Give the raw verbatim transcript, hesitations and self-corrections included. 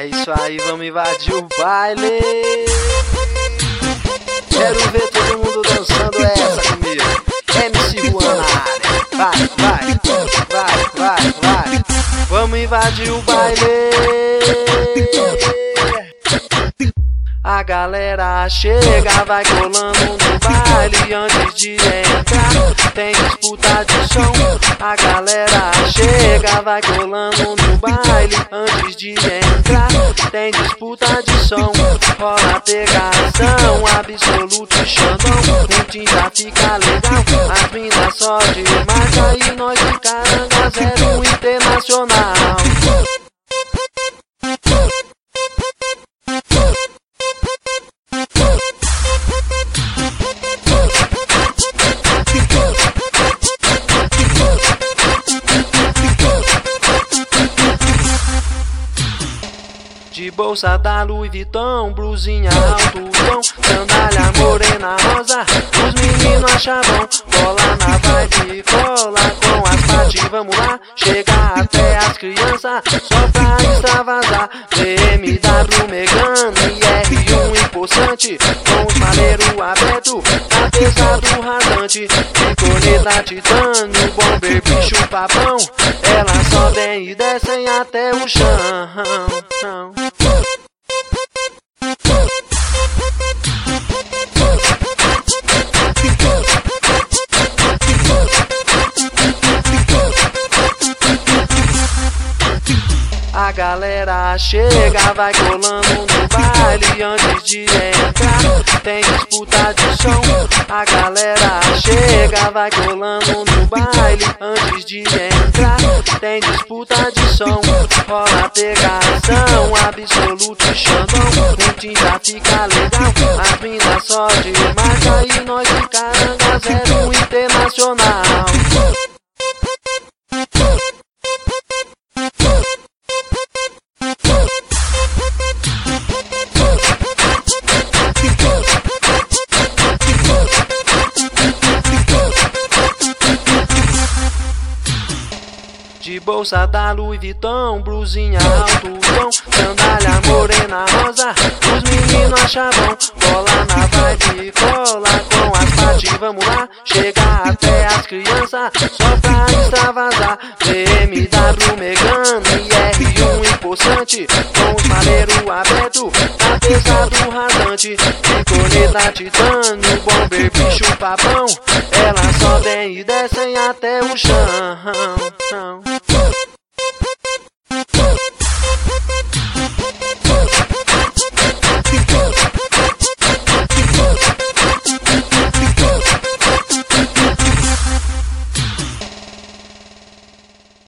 É isso aí, vamos invadir o baile. Quero ver todo mundo dançando essa comigo. M C Juan na área. Vai, vai, vai, vai, vai. Vamos invadir o baile. A galera chega, vai colando no baile. Antes de entrar, tem disputa de som. A galera chega, vai colando no baile. Antes de entrar, tem disputa de som. Rola pegação, absolute xandão. Juntinho já fica legal, as minas só de marca. E nós de caranga zero internacional. De bolsa da Louis Vuitton, blusinha alto-tom, sandália morena rosa, os meninos achavam. Cola na vibe, cola com as partes, vamos lá, chegar até as crianças, só pra extravasar. B M W Megane e R um impulsante, com os maleiros abertos, tá pesado rasante. Picoleta titânio, bomber, bicho papão, elas sobem e descem até o chão. A galera chega, vai colando no baile. Antes de entrar, tem disputa de som. A galera chega, vai colando no baile. Antes de entrar, tem disputa de som. Rola pegação, absolute xandão. Juntinho já fica legal, as minas só de marca. E nós de caranga zero internacional. De bolsa da Louis Vuitton, blusinha alto-tom, sandália morena rosa, os meninos achavam. Cola na vibe, cola com as partes, vamos lá, chegar até as crianças, só pra extravasar. B M W Megane e R um impulsante, com os maleiros abertos, tá pesado rasante. Picoleta titânio, bomber, bicho papão, elas sobem e descem até o chão.